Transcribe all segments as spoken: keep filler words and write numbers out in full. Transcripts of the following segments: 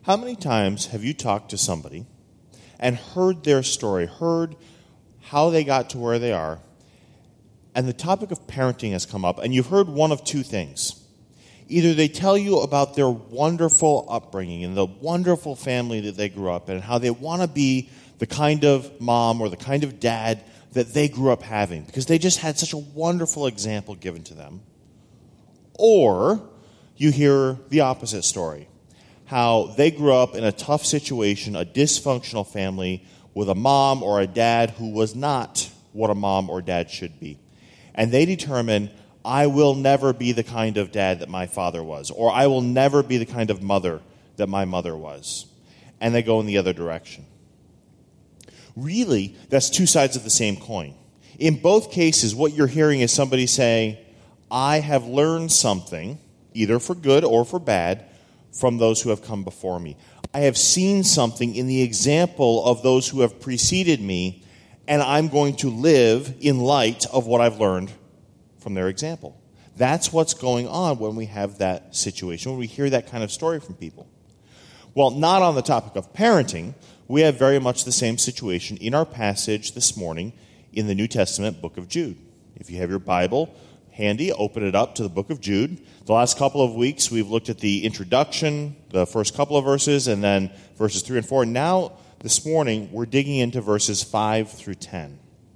How many times have you talked to somebody and heard their story, heard how they got to where they are, and the topic of parenting has come up, and you've heard one of two things. Either they tell you about their wonderful upbringing and the wonderful family that they grew up in and how they want to be the kind of mom or the kind of dad that they grew up having because they just had such a wonderful example given to them. Or you hear the opposite story, how they grew up in a tough situation, a dysfunctional family with a mom or a dad who was not what a mom or dad should be. And they determine, I will never be the kind of dad that my father was, or I will never be the kind of mother that my mother was. And they go in the other direction. Really, that's two sides of the same coin. In both cases, what you're hearing is somebody saying, I have learned something, either for good or for bad, from those who have come before me. I have seen something in the example of those who have preceded me, and I'm going to live in light of what I've learned from their example. That's what's going on when we have that situation, when we hear that kind of story from people. Well, not on the topic of parenting, we have very much the same situation in our passage this morning in the New Testament book of Jude. If you have your Bible handy, open it up to the book of Jude. The last couple of weeks, we've looked at the introduction, the first couple of verses, and then verses three and four. Now, this morning, we're digging into verses five through ten.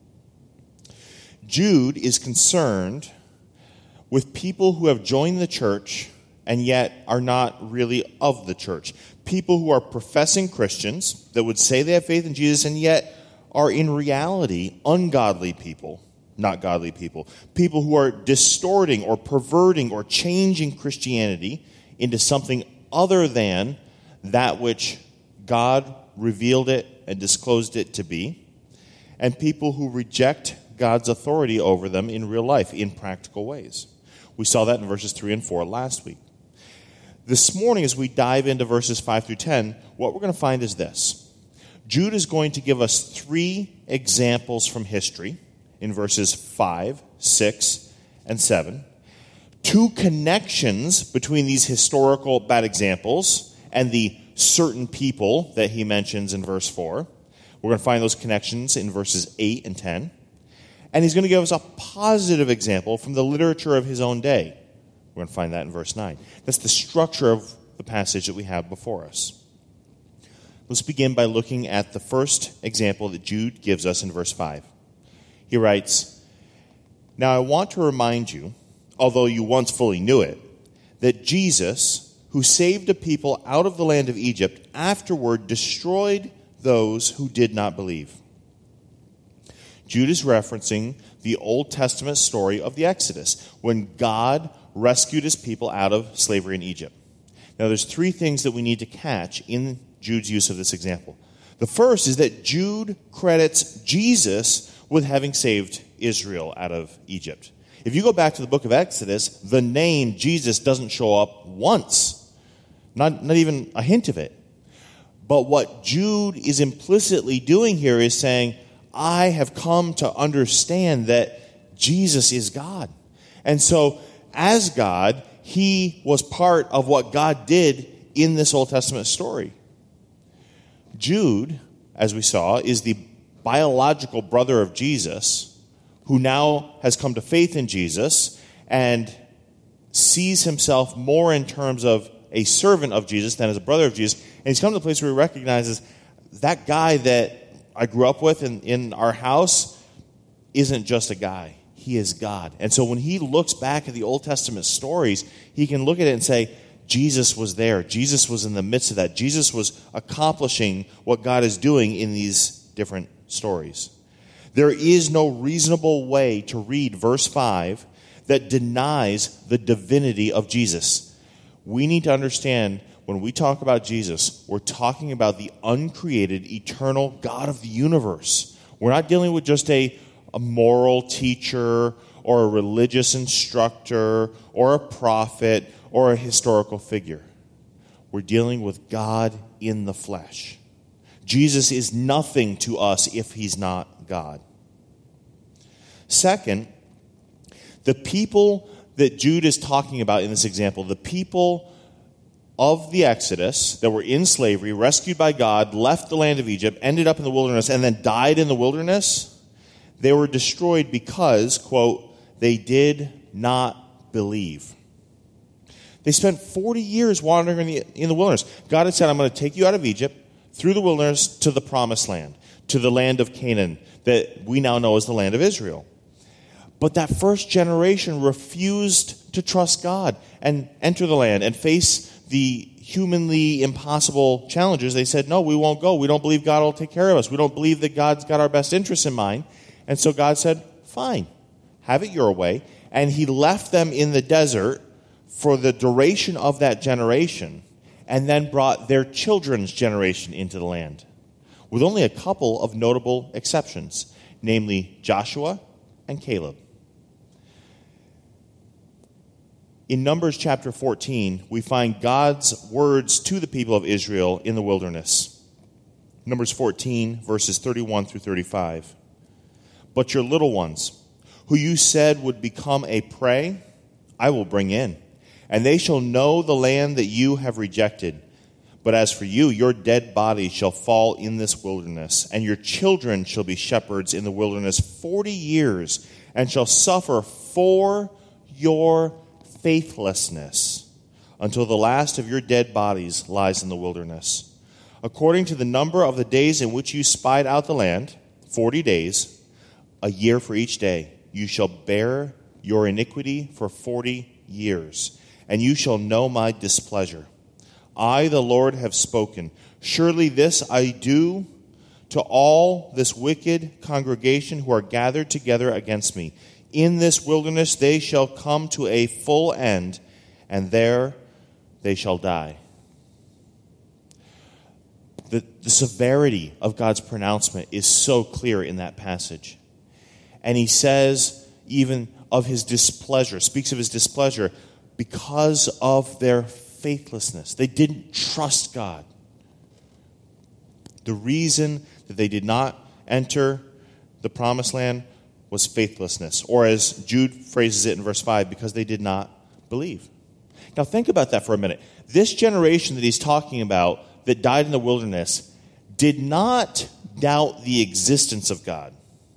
Jude is concerned with people who have joined the church and yet are not really of the church. People who are professing Christians that would say they have faith in Jesus and yet are in reality ungodly people, not godly people. People who are distorting or perverting or changing Christianity into something other than that which God revealed it and disclosed it to be. And people who reject God's authority over them in real life, in practical ways. We saw that in verses three and four last week. This morning, as we dive into verses five through ten, what we're going to find is this. Jude is going to give us three examples from history in verses five, six, and seven. Two connections between these historical bad examples and the certain people that he mentions in verse four. We're going to find those connections in verses eight and ten. And he's going to give us a positive example from the literature of his own day. We're going to find that in verse nine. That's the structure of the passage that we have before us. Let's begin by looking at the first example that Jude gives us in verse five. He writes, Now I want to remind you, although you once fully knew it, that Jesus, who saved a people out of the land of Egypt, afterward destroyed those who did not believe. Jude is referencing the Old Testament story of the Exodus, when God rescued his people out of slavery in Egypt. Now, there's three things that we need to catch in Jude's use of this example. The first is that Jude credits Jesus with having saved Israel out of Egypt. If you go back to the book of Exodus, the name Jesus doesn't show up once, not, not even a hint of it. But what Jude is implicitly doing here is saying, I have come to understand that Jesus is God. And so, as God, he was part of what God did in this Old Testament story. Jude, as we saw, is the biological brother of Jesus, who now has come to faith in Jesus and sees himself more in terms of a servant of Jesus than as a brother of Jesus. And he's come to the place where he recognizes that guy that I grew up with in, in our house isn't just a guy. He is God. And so when he looks back at the Old Testament stories, he can look at it and say, Jesus was there. Jesus was in the midst of that. Jesus was accomplishing what God is doing in these different stories. There is no reasonable way to read verse five that denies the divinity of Jesus. We need to understand when we talk about Jesus, we're talking about the uncreated, eternal God of the universe. We're not dealing with just a, a moral teacher or a religious instructor or a prophet or a historical figure. We're dealing with God in the flesh. Jesus is nothing to us if he's not God. Second, the people that Jude is talking about in this example, the people of the Exodus that were in slavery, rescued by God, left the land of Egypt, ended up in the wilderness, and then died in the wilderness, they were destroyed because, quote, they did not believe. They spent forty years wandering in the, in the wilderness. God had said, I'm going to take you out of Egypt, through the wilderness, to the promised land, to the land of Canaan, that we now know as the land of Israel. But that first generation refused to trust God and enter the land and face the humanly impossible challenges. They said, no, we won't go. We don't believe God will take care of us. We don't believe that God's got our best interests in mind. And so God said, fine, have it your way. And he left them in the desert for the duration of that generation, and then brought their children's generation into the land, with only a couple of notable exceptions, namely Joshua and Caleb. In Numbers chapter fourteen, we find God's words to the people of Israel in the wilderness. Numbers fourteen, verses thirty-one through thirty-five. But your little ones, who you said would become a prey, I will bring in, and they shall know the land that you have rejected. But as for you, your dead bodies shall fall in this wilderness, and your children shall be shepherds in the wilderness forty years, and shall suffer for your faithlessness until the last of your dead bodies lies in the wilderness. According to the number of the days in which you spied out the land, forty days, a year for each day, you shall bear your iniquity for forty years, and you shall know my displeasure. I, the Lord, have spoken. Surely this I do to all this wicked congregation who are gathered together against me. In this wilderness they shall come to a full end, and there they shall die. The, the severity of God's pronouncement is so clear in that passage. And he says even of his displeasure, speaks of his displeasure because of their faithlessness. They didn't trust God. The reason that they did not enter the promised land was faithlessness, or as Jude phrases it in verse five, because they did not believe. Now think about that for a minute. This generation that he's talking about that died in the wilderness did not doubt the existence of God.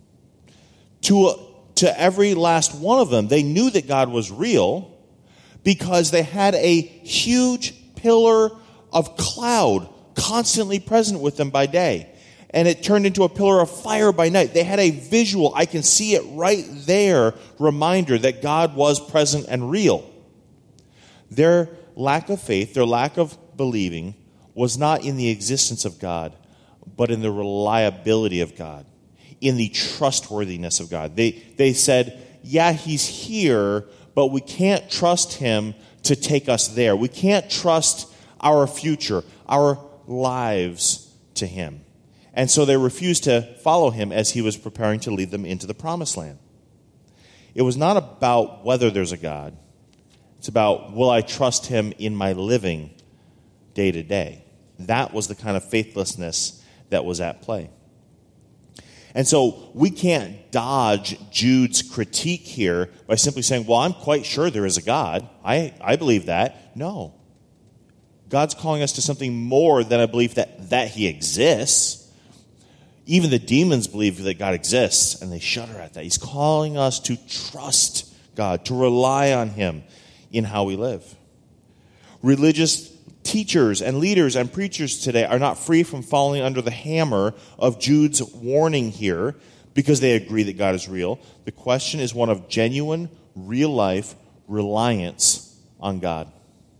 To, to every last one of them, they knew that God was real because they had a huge pillar of cloud constantly present with them by day. And it turned into a pillar of fire by night. They had a visual, I can see it right there, reminder that God was present and real. Their lack of faith, their lack of believing, was not in the existence of God, but in the reliability of God, in the trustworthiness of God. They, they said, yeah, he's here, but we can't trust him to take us there. We can't trust our future, our lives to him. And so they refused to follow him as he was preparing to lead them into the promised land. It was not about whether there's a God. It's about, will I trust him in my living day to day? That was the kind of faithlessness that was at play. And so we can't dodge Jude's critique here by simply saying, well, I'm quite sure there is a God. I, I believe that. No. God's calling us to something more than a belief that, that he exists. Even the demons believe that God exists, and they shudder at that. He's calling us to trust God, to rely on him in how we live. Religious teachers and leaders and preachers today are not free from falling under the hammer of Jude's warning here because they agree that God is real. The question is one of genuine, real-life reliance on God.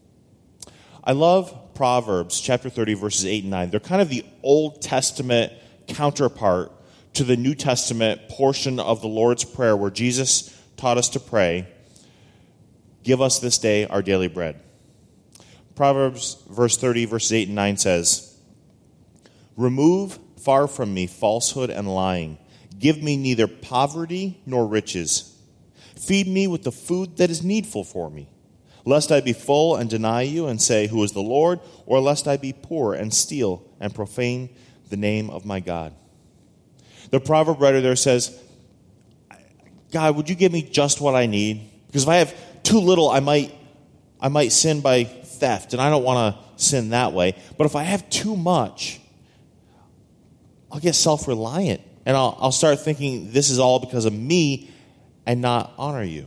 I love Proverbs chapter thirty, verses eight and nine. They're kind of the Old Testament counterpart to the New Testament portion of the Lord's Prayer where Jesus taught us to pray, give us this day our daily bread. Proverbs verse thirty, verses eight and nine says, remove far from me falsehood and lying. Give me neither poverty nor riches. Feed me with the food that is needful for me, lest I be full and deny you and say, who is the Lord? Or lest I be poor and steal and profane the name of my God. The proverb writer there says, God, would you give me just what I need? Because if I have too little, I might I might sin by theft, and I don't want to sin that way. But if I have too much, I'll get self-reliant, and I'll, I'll start thinking this is all because of me and not honor you.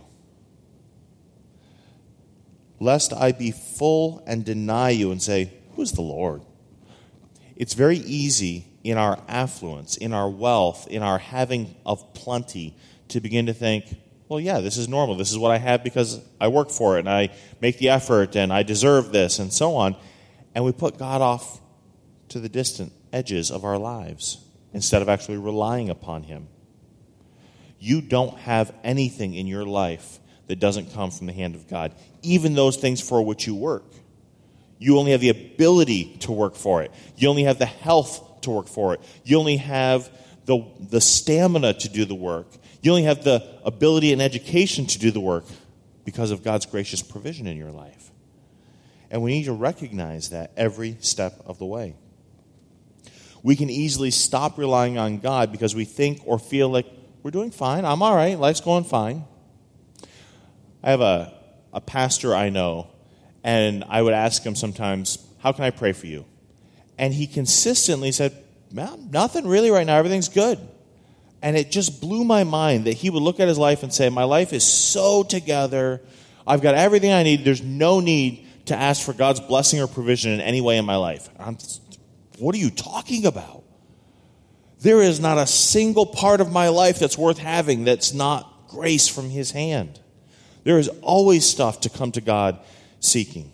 Lest I be full and deny you and say, who is the Lord? It's very easy in our affluence, in our wealth, in our having of plenty, to begin to think, well, yeah, this is normal. This is what I have because I work for it, and I make the effort, and I deserve this, and so on. And we put God off to the distant edges of our lives instead of actually relying upon him. You don't have anything in your life that doesn't come from the hand of God, even those things for which you work. You only have the ability to work for it. You only have the health to work for it. You only have the, the stamina to do the work. You only have the ability and education to do the work because of God's gracious provision in your life. And we need to recognize that every step of the way. We can easily stop relying on God because we think or feel like we're doing fine. I'm all right. Life's going fine. I have a, a pastor I know, and I would ask him sometimes, how can I pray for you? And he consistently said, nothing really right now. Everything's good. And it just blew my mind that he would look at his life and say, my life is so together. I've got everything I need. There's no need to ask for God's blessing or provision in any way in my life. I'm, what are you talking about? There is not a single part of my life that's worth having that's not grace from his hand. There is always stuff to come to God seeking.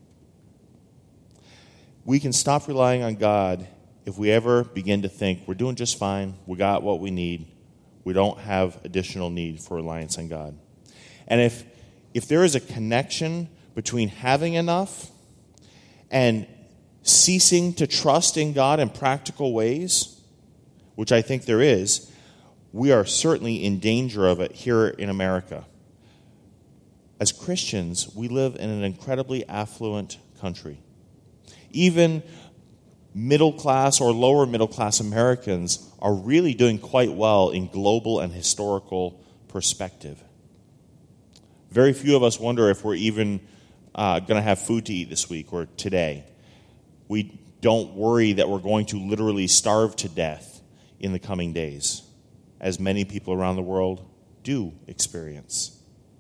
We can stop relying on God if we ever begin to think we're doing just fine, we got what we need, we don't have additional need for reliance on God. And if if there is a connection between having enough and ceasing to trust in God in practical ways, which I think there is, we are certainly in danger of it here in America. As Christians, we live in an incredibly affluent country. Even middle class or lower middle class Americans are really doing quite well in global and historical perspective. Very few of us wonder if we're even uh, going to have food to eat this week or today. We don't worry that we're going to literally starve to death in the coming days, as many people around the world do experience.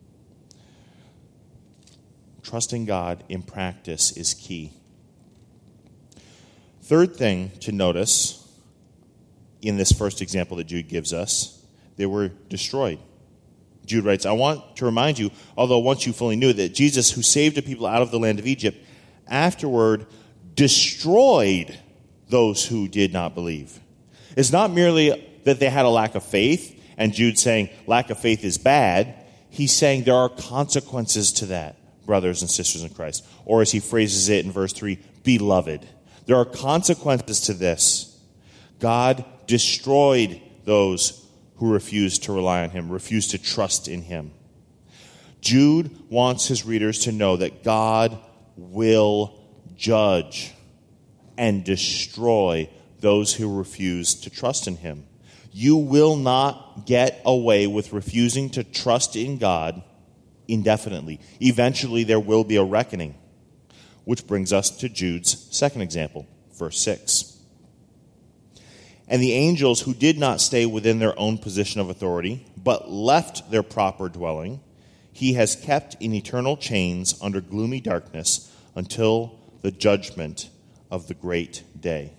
Trusting God in practice is key. Third thing to notice in this first example that Jude gives us, they were destroyed. Jude writes, I want to remind you, although once you fully knew, that Jesus, who saved the people out of the land of Egypt, afterward destroyed those who did not believe. It's not merely that they had a lack of faith, and Jude saying lack of faith is bad. He's saying there are consequences to that, brothers and sisters in Christ. Or as he phrases it in verse three, beloved. There are consequences to this. God destroyed those who refused to rely on him, refused to trust in him. Jude wants his readers to know that God will judge and destroy those who refuse to trust in him. You will not get away with refusing to trust in God indefinitely. Eventually, there will be a reckoning. Which brings us to Jude's second example, verse six. And the angels who did not stay within their own position of authority, but left their proper dwelling, he has kept in eternal chains under gloomy darkness until the judgment of the great day.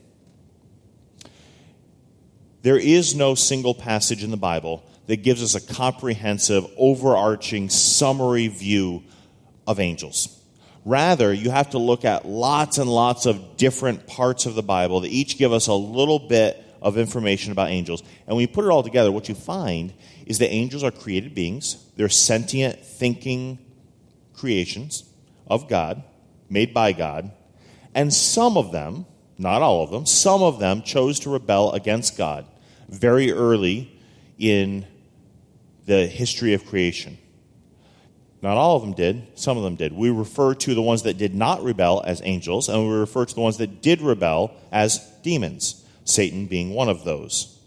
There is no single passage in the Bible that gives us a comprehensive, overarching, summary view of angels. Rather, you have to look at lots and lots of different parts of the Bible that each give us a little bit of information about angels. And when you put it all together, what you find is that angels are created beings. They're sentient, thinking creations of God, made by God. And some of them, not all of them, some of them chose to rebel against God very early in the history of creation. Not all of them did. Some of them did. We refer to the ones that did not rebel as angels, and we refer to the ones that did rebel as demons, Satan being one of those.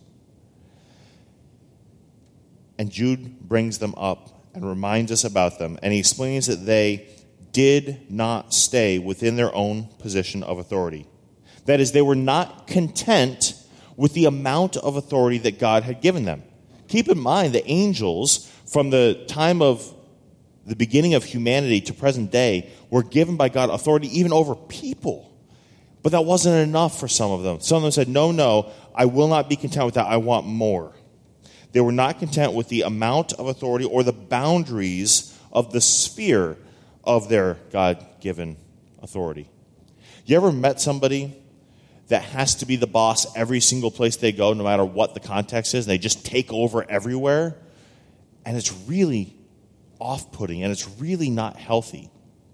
And Jude brings them up and reminds us about them, and he explains that they did not stay within their own position of authority. That is, they were not content with the amount of authority that God had given them. Keep in mind, the angels, from the time of the beginning of humanity to present day, were given by God authority even over people. But that wasn't enough for some of them. Some of them said, no, no, I will not be content with that. I want more. They were not content with the amount of authority or the boundaries of the sphere of their God-given authority. You ever met somebody that has to be the boss every single place they go, no matter what the context is, and they just take over everywhere? And it's really off-putting, and it's really not healthy.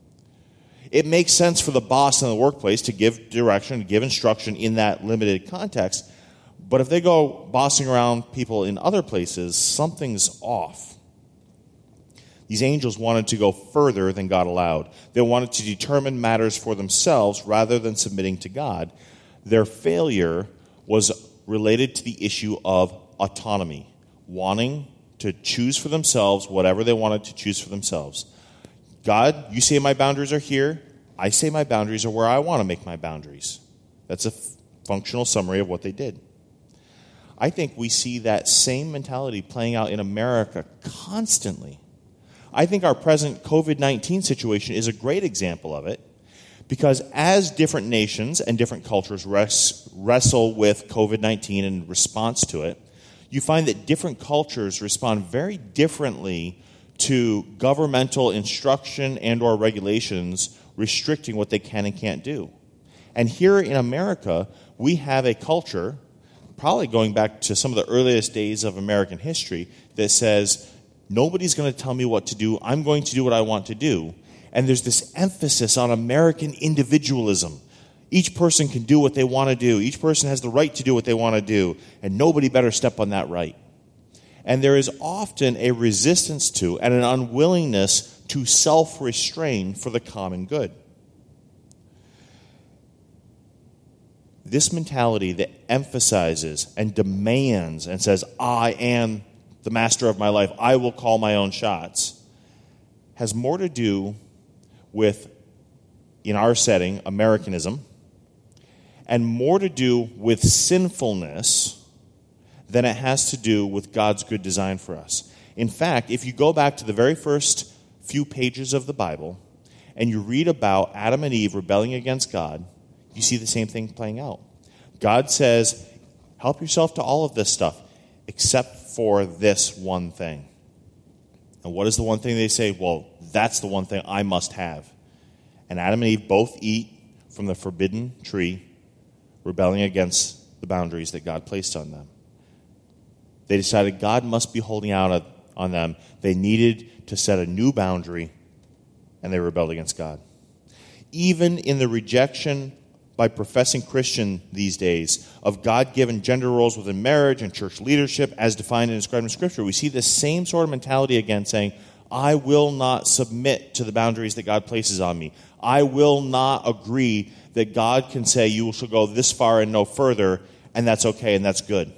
It makes sense for the boss in the workplace to give direction, to give instruction in that limited context, but if they go bossing around people in other places, something's off. These angels wanted to go further than God allowed. They wanted to determine matters for themselves rather than submitting to God. Their failure was related to the issue of autonomy, wanting to choose for themselves whatever they wanted to choose for themselves. God, you say my boundaries are here. I say my boundaries are where I want to make my boundaries. That's a f- functional summary of what they did. I think we see that same mentality playing out in America constantly. I think our present covid nineteen situation is a great example of it, because as different nations and different cultures res- wrestle with covid nineteen and in response to it, you find that different cultures respond very differently to governmental instruction and or regulations restricting what they can and can't do. And here in America, we have a culture, probably going back to some of the earliest days of American history, that says, nobody's going to tell me what to do. I'm going to do what I want to do. And there's this emphasis on American individualism. Each person can do what they want to do. Each person has the right to do what they want to do. And nobody better step on that right. And there is often a resistance to and an unwillingness to self-restrain for the common good. This mentality that emphasizes and demands and says, I am the master of my life, I will call my own shots, has more to do with, in our setting, Americanism, and more to do with sinfulness than it has to do with God's good design for us. In fact, if you go back to the very first few pages of the Bible and you read about Adam and Eve rebelling against God, you see the same thing playing out. God says, help yourself to all of this stuff, except for this one thing. And what is the one thing they say? Well, that's the one thing I must have. And Adam and Eve both eat from the forbidden tree, rebelling against the boundaries that God placed on them. They decided God must be holding out on them. They needed to set a new boundary, and they rebelled against God. Even in the rejection by professing Christian these days of God-given gender roles within marriage and church leadership as defined and described in Scripture, we see the same sort of mentality again, saying, I will not submit to the boundaries that God places on me. I will not agree that God can say you shall go this far and no further, and that's okay and that's good.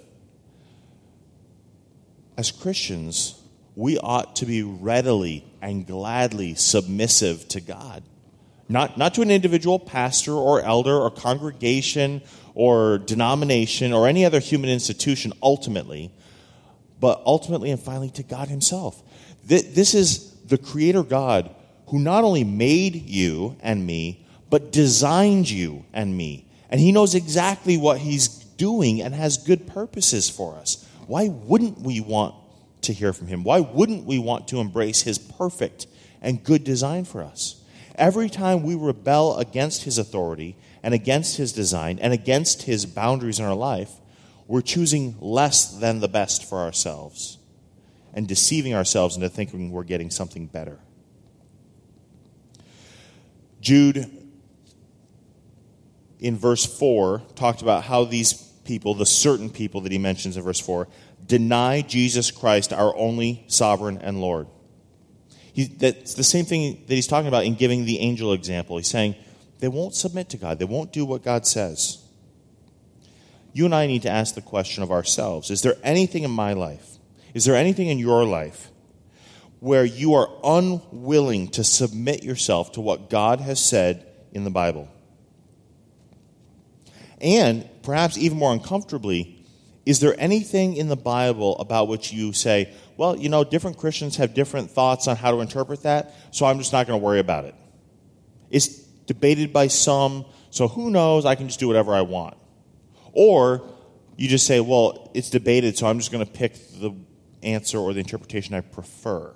As Christians, we ought to be readily and gladly submissive to God. Not, not to an individual pastor or elder or congregation or denomination or any other human institution ultimately, but ultimately and finally to God himself. This is the Creator God who not only made you and me, but designed you and me. And he knows exactly what he's doing and has good purposes for us. Why wouldn't we want to hear from him? Why wouldn't we want to embrace his perfect and good design for us? Every time we rebel against his authority and against his design and against his boundaries in our life, we're choosing less than the best for ourselves and deceiving ourselves into thinking we're getting something better. Jude, in verse four, talked about how these people, the certain people that he mentions in verse four, deny Jesus Christ, our only sovereign and Lord. He, that's the same thing that he's talking about in giving the angel example. He's saying they won't submit to God. They won't do what God says. You and I need to ask the question of ourselves, is there anything in my life, is there anything in your life where you are unwilling to submit yourself to what God has said in the Bible. And perhaps even more uncomfortably, is there anything in the Bible about which you say, well, you know, different Christians have different thoughts on how to interpret that, so I'm just not going to worry about it. It's debated by some, so who knows, I can just do whatever I want. Or you just say, well, it's debated, so I'm just going to pick the answer or the interpretation I prefer.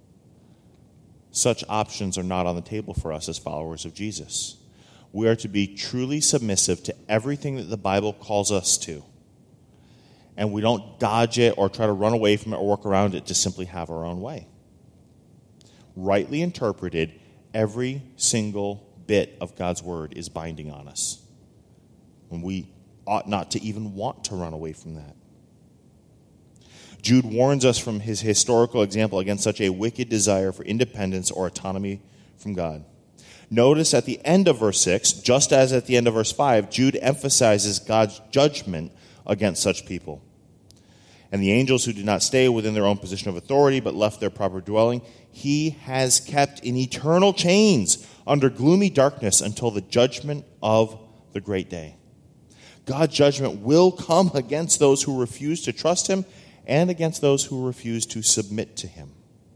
Such options are not on the table for us as followers of Jesus. We are to be truly submissive to everything that the Bible calls us to. And we don't dodge it or try to run away from it or work around it to simply have our own way. Rightly interpreted, every single bit of God's word is binding on us. And we ought not to even want to run away from that. Jude warns us from his historical example against such a wicked desire for independence or autonomy from God. Notice at the end of verse six, just as at the end of verse five, Jude emphasizes God's judgment against such people. And the angels who did not stay within their own position of authority but left their proper dwelling, he has kept in eternal chains under gloomy darkness until the judgment of the great day. God's judgment will come against those who refuse to trust him and against those who refuse to submit to him.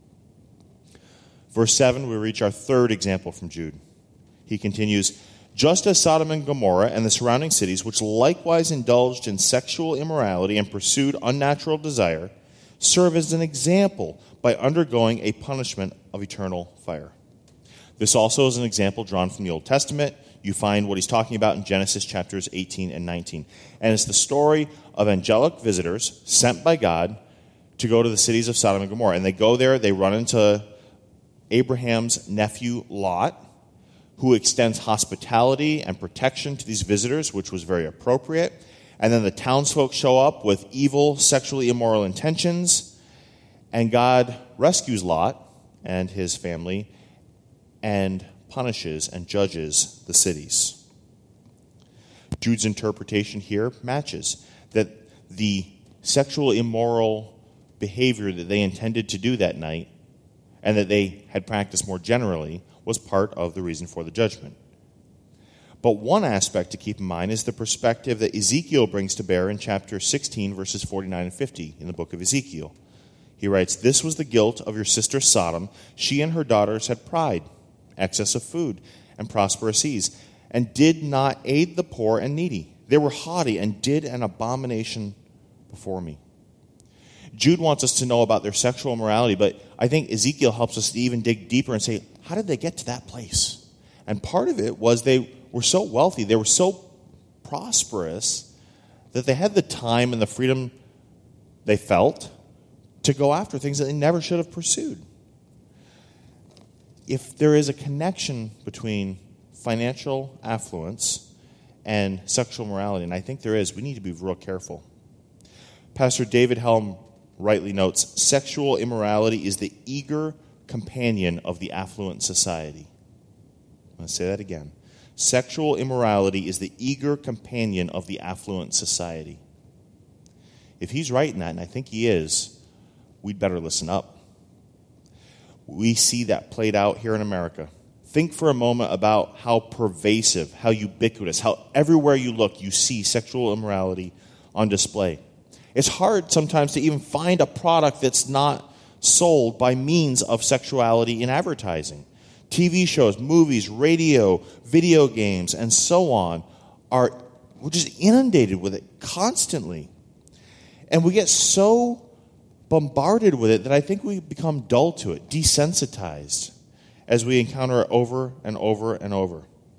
Verse seven, we reach our third example from Jude. He continues, just as Sodom and Gomorrah and the surrounding cities, which likewise indulged in sexual immorality and pursued unnatural desire, serve as an example by undergoing a punishment of eternal fire. This also is an example drawn from the Old Testament. You find what he's talking about in Genesis chapters eighteen and nineteen. And it's the story of angelic visitors sent by God to go to the cities of Sodom and Gomorrah. And they go there, they run into Abraham's nephew Lot, who extends hospitality and protection to these visitors, which was very appropriate. And then the townsfolk show up with evil, sexually immoral intentions, and God rescues Lot and his family and punishes and judges the cities. Jude's interpretation here matches that the sexual immoral behavior that they intended to do that night and that they had practiced more generally was part of the reason for the judgment. But one aspect to keep in mind is the perspective that Ezekiel brings to bear in chapter sixteen, verses forty-nine and fifty in the book of Ezekiel. He writes, "This was the guilt of your sister Sodom. She and her daughters had pride, excess of food, and prosperous ease, and did not aid the poor and needy. They were haughty and did an abomination before me." Jude wants us to know about their sexual immorality, but I think Ezekiel helps us to even dig deeper and say, how did they get to that place? And part of it was they were so wealthy, they were so prosperous, that they had the time and the freedom they felt to go after things that they never should have pursued. If there is a connection between financial affluence and sexual morality, and I think there is, we need to be real careful. Pastor David Helm rightly notes, sexual immorality is the eager companion of the affluent society. I'm going to say that again. Sexual immorality is the eager companion of the affluent society. If he's right in that, and I think he is, we'd better listen up. We see that played out here in America. Think for a moment about how pervasive, how ubiquitous, how everywhere you look you see sexual immorality on display. It's hard sometimes to even find a product that's not sold by means of sexuality in advertising. T V shows, movies, radio, video games, and so on are, we're just inundated with it constantly. And we get so bombarded with it that I think we become dull to it, desensitized, as we encounter it over and over and over.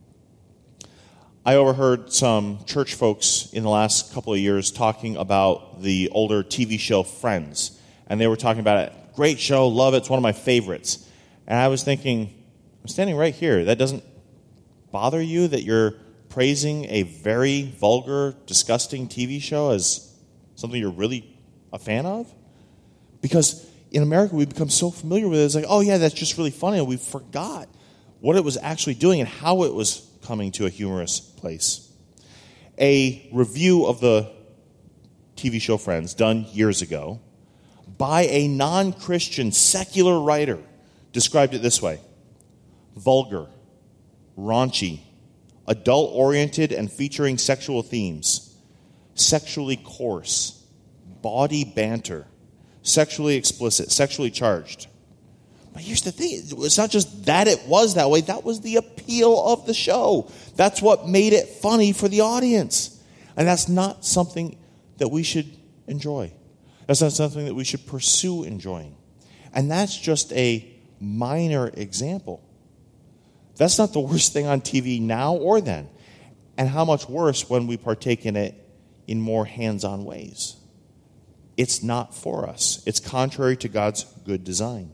I overheard some church folks in the last couple of years talking about the older T V show Friends. And they were talking about it. Great show, love it, it's one of my favorites. And I was thinking, I'm standing right here. That doesn't bother you that you're praising a very vulgar, disgusting T V show as something you're really a fan of? Because in America, we become so familiar with it. It's like, oh yeah, that's just really funny. And we forgot what it was actually doing and how it was coming to a humorous place. A review of the T V show Friends, done years ago, by a non-Christian secular writer described it this way: vulgar, raunchy, adult-oriented and featuring sexual themes, sexually coarse, bawdy banter, sexually explicit, sexually charged. But here's the thing, it's not just that it was that way, that was the appeal of the show. That's what made it funny for the audience. And that's not something that we should enjoy. That's not something that we should pursue enjoying. And that's just a minor example. That's not the worst thing on T V now or then. And how much worse when we partake in it in more hands-on ways. It's not for us. It's contrary to God's good design.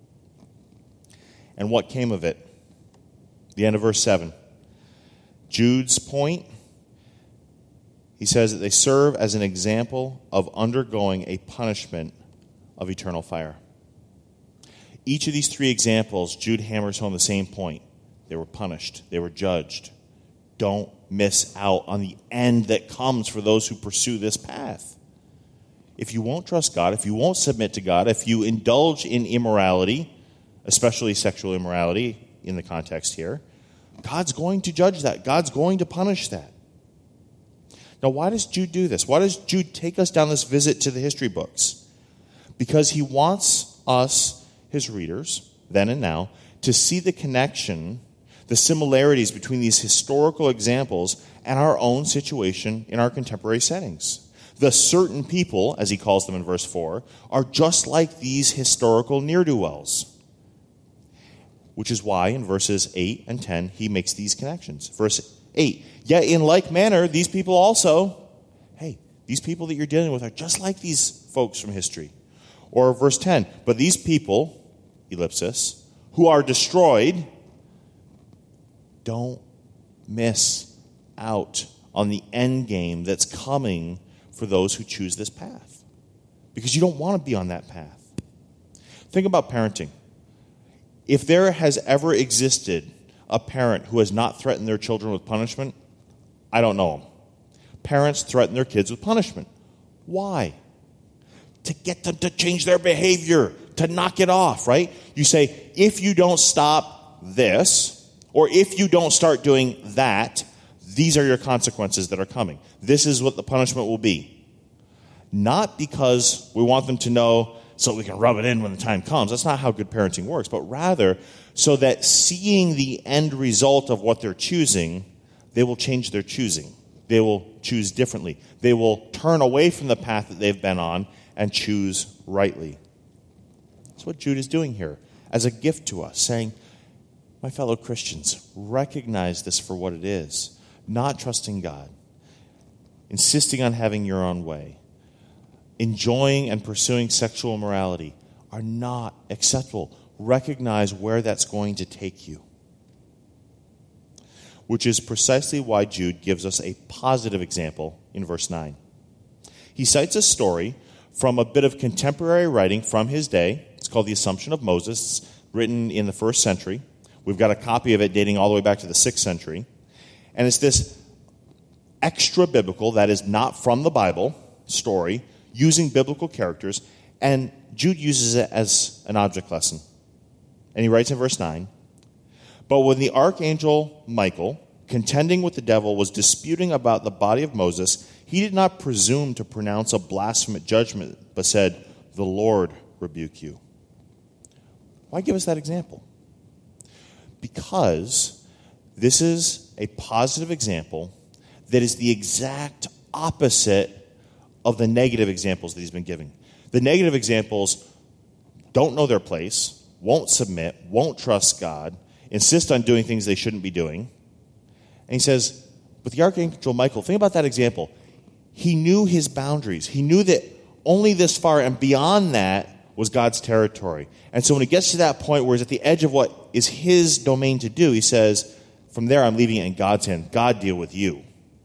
And what came of it? The end of verse seven. Jude's point, he says that they serve as an example of undergoing a punishment of eternal fire. Each of these three examples, Jude hammers home the same point. They were punished. They were judged. Don't miss out on the end that comes for those who pursue this path. If you won't trust God, if you won't submit to God, if you indulge in immorality, especially sexual immorality in the context here, God's going to judge that. God's going to punish that. Now, why does Jude do this? Why does Jude take us down this visit to the history books? Because he wants us, his readers, then and now, to see the connection, the similarities between these historical examples and our own situation in our contemporary settings. The certain people, as he calls them in verse four, are just like these historical ne'er-do-wells. Which is why in verses eight and ten he makes these connections. Verse eight, yet in like manner these people also, hey, these people that you're dealing with are just like these folks from history. Or verse ten, but these people, ellipsis, who are destroyed, don't miss out on the end game that's coming for those who choose this path. Because you don't want to be on that path. Think about parenting. If there has ever existed a parent who has not threatened their children with punishment, I don't know them. Parents threaten their kids with punishment. Why? To get them to change their behavior, to knock it off, right? You say, if you don't stop this, or if you don't start doing that, these are your consequences that are coming. This is what the punishment will be. Not because we want them to know so we can rub it in when the time comes. That's not how good parenting works, but rather so that seeing the end result of what they're choosing, they will change their choosing. They will choose differently. They will turn away from the path that they've been on and choose rightly. That's what Jude is doing here as a gift to us, saying, my fellow Christians, recognize this for what it is, not trusting God, insisting on having your own way, enjoying and pursuing sexual immorality are not acceptable. Recognize where that's going to take you. Which is precisely why Jude gives us a positive example in verse nine. He cites a story from a bit of contemporary writing from his day. It's called The Assumption of Moses. It's written in the first century. We've got a copy of it dating all the way back to the sixth century. And it's this extra-biblical, that is not from the Bible, story using biblical characters, and Jude uses it as an object lesson. And he writes in verse nine, but when the archangel Michael, contending with the devil, was disputing about the body of Moses, he did not presume to pronounce a blasphemous judgment, but said, the Lord rebuke you. Why give us that example? Because this is a positive example that is the exact opposite of the negative examples that he's been giving. The negative examples don't know their place, won't submit, won't trust God, insist on doing things they shouldn't be doing. And he says, but the archangel Michael, think about that example. He knew his boundaries. He knew that only this far and beyond that was God's territory. And so when he gets to that point where he's at the edge of what is his domain to do, he says, from there I'm leaving it in God's hand. God deal with you.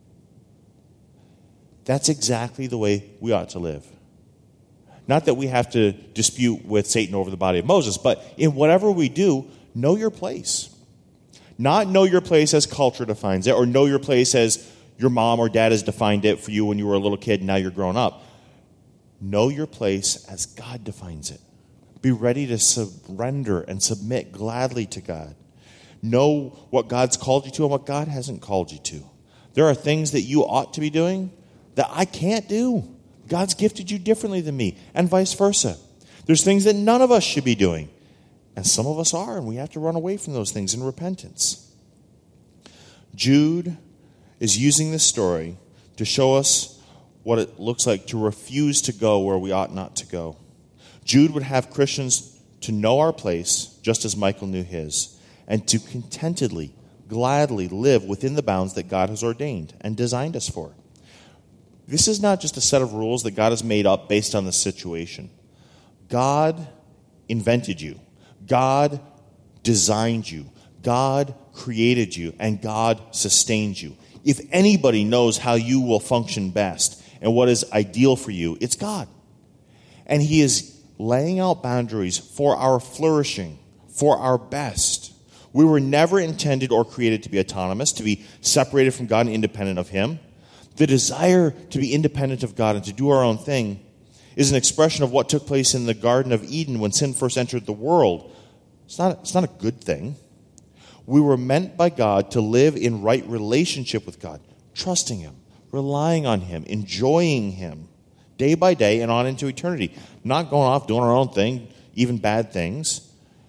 That's exactly the way we ought to live. Not that we have to dispute with Satan over the body of Moses, but in whatever we do, know your place. Not know your place as culture defines it, or know your place as your mom or dad has defined it for you when you were a little kid and now you're grown up. Know your place as God defines it. Be ready to surrender and submit gladly to God. Know what God's called you to and what God hasn't called you to. There are things that you ought to be doing that I can't do. God's gifted you differently than me, and vice versa. There's things that none of us should be doing, and some of us are, and we have to run away from those things in repentance. Jude is using this story to show us what it looks like to refuse to go where we ought not to go. Jude would have Christians to know our place, just as Michael knew his, and to contentedly, gladly live within the bounds that God has ordained and designed us for. This is not just a set of rules that God has made up based on the situation. God invented you. God designed you. God created you. And God sustains you. If anybody knows how you will function best and what is ideal for you, it's God. And He is laying out boundaries for our flourishing, for our best. We were never intended or created to be autonomous, to be separated from God and independent of Him. The desire to be independent of God and to do our own thing is an expression of what took place in the Garden of Eden when sin first entered the world. It's not, it's not a good thing. We were meant by God to live in right relationship with God, trusting Him, relying on Him, enjoying Him day by day and on into eternity. Not going off doing our own thing, even bad things,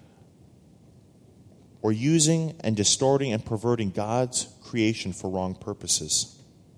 or using and distorting and perverting God's creation for wrong purposes.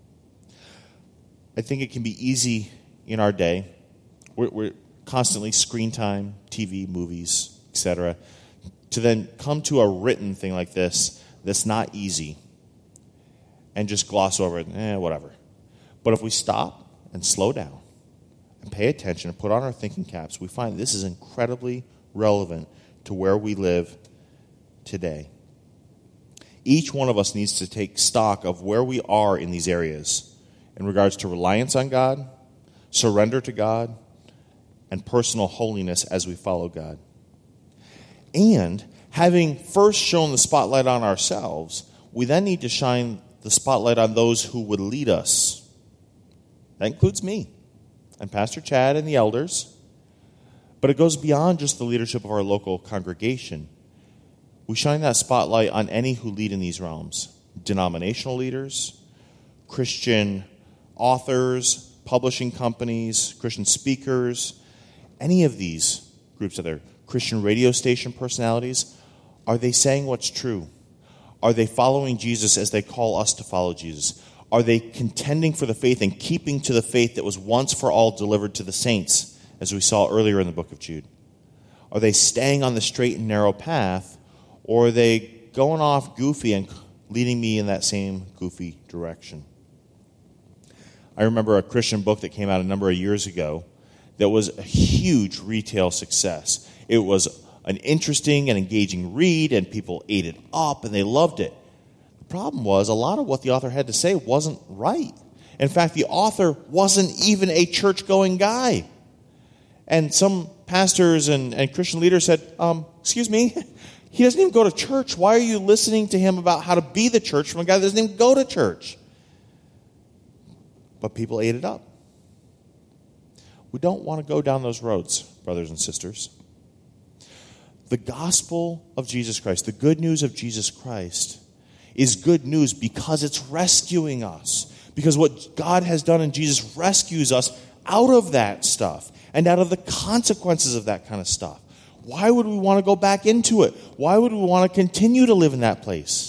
I think it can be easy in our day. We're, we're constantly screen time, T V, movies, et cetera, to then come to a written thing like this that's not easy and just gloss over it, eh, whatever. But if we stop and slow down and pay attention and put on our thinking caps, we find this is incredibly relevant to where we live today. Each one of us needs to take stock of where we are in these areas in regards to reliance on God, surrender to God, and personal holiness as we follow God. And having first shown the spotlight on ourselves, we then need to shine the spotlight on those who would lead us. That includes me and Pastor Chad and the elders. But it goes beyond just the leadership of our local congregation. We shine that spotlight on any who lead in these realms. Denominational leaders, Christian authors, publishing companies, Christian speakers, any of these groups, other Christian radio station personalities, are they saying what's true? Are they following Jesus as they call us to follow Jesus? Are they contending for the faith and keeping to the faith that was once for all delivered to the saints, as we saw earlier in the book of Jude? Are they staying on the straight and narrow path, or are they going off goofy and leading me in that same goofy direction? I remember a Christian book that came out a number of years ago that was a huge retail success. It was an interesting and engaging read, and people ate it up, and they loved it. The problem was a lot of what the author had to say wasn't right. In fact, the author wasn't even a church-going guy. And some pastors and, and Christian leaders said, um, excuse me, he doesn't even go to church. Why are you listening to him about how to be the church from a guy that doesn't even go to church? But people ate it up. We don't want to go down those roads, brothers and sisters. The gospel of Jesus Christ, the good news of Jesus Christ, is good news because it's rescuing us. Because what God has done in Jesus rescues us out of that stuff and out of the consequences of that kind of stuff. Why would we want to go back into it? Why would we want to continue to live in that place?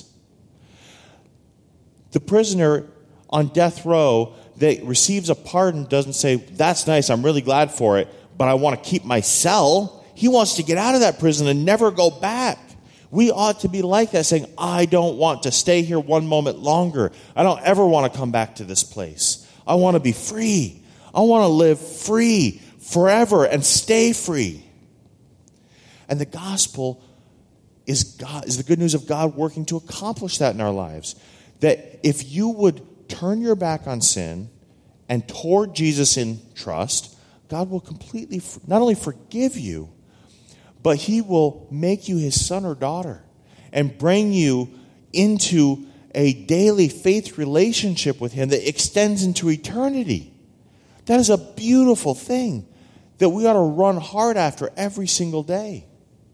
The prisoner on death row that receives a pardon doesn't say, that's nice, I'm really glad for it, but I want to keep my cell. He wants to get out of that prison and never go back. We ought to be like that, saying, I don't want to stay here one moment longer. I don't ever want to come back to this place. I want to be free. I want to live free forever and stay free. And the gospel is God, is the good news of God working to accomplish that in our lives. That if you would turn your back on sin and toward Jesus in trust, God will completely not only forgive you, but He will make you His son or daughter and bring you into a daily faith relationship with Him that extends into eternity. That is a beautiful thing that we ought to run hard after every single day.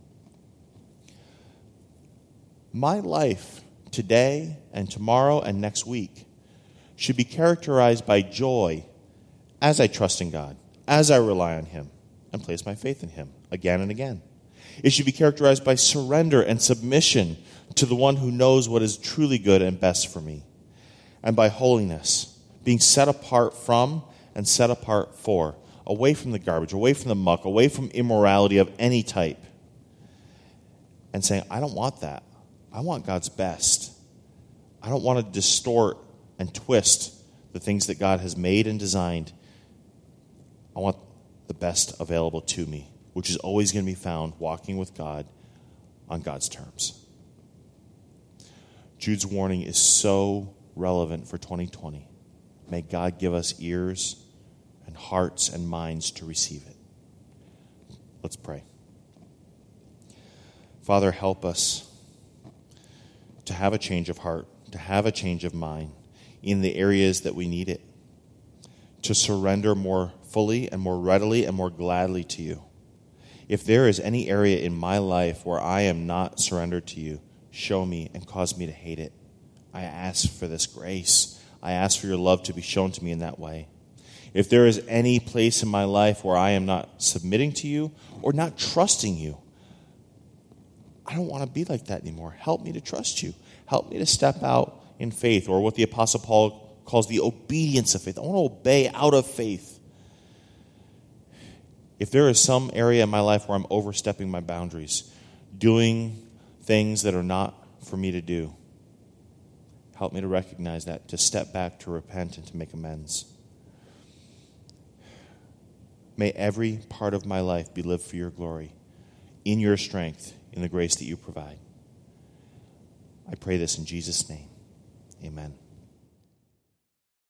My life today and tomorrow and next week should be characterized by joy as I trust in God, as I rely on Him and place my faith in Him again and again. It should be characterized by surrender and submission to the one who knows what is truly good and best for me, and by holiness, being set apart from and set apart for, away from the garbage, away from the muck, away from immorality of any type, and saying, I don't want that. I want God's best. I don't want to distort and twist the things that God has made and designed. I want the best available to me, which is always going to be found walking with God on God's terms. Jude's warning is so relevant for twenty twenty. May God give us ears and hearts and minds to receive it. Let's pray. Father, help us to have a change of heart, to have a change of mind in the areas that we need it, to surrender more fully and more readily and more gladly to you. If there is any area in my life where I am not surrendered to you, show me and cause me to hate it. I ask for this grace. I ask for your love to be shown to me in that way. If there is any place in my life where I am not submitting to you or not trusting you, I don't want to be like that anymore. Help me to trust you. Help me to step out in faith, or what the Apostle Paul calls the obedience of faith. I want to obey out of faith. If there is some area in my life where I'm overstepping my boundaries, doing things that are not for me to do, help me to recognize that, to step back, to repent, and to make amends. May every part of my life be lived for your glory, in your strength, in the grace that you provide. I pray this in Jesus' name. Amen.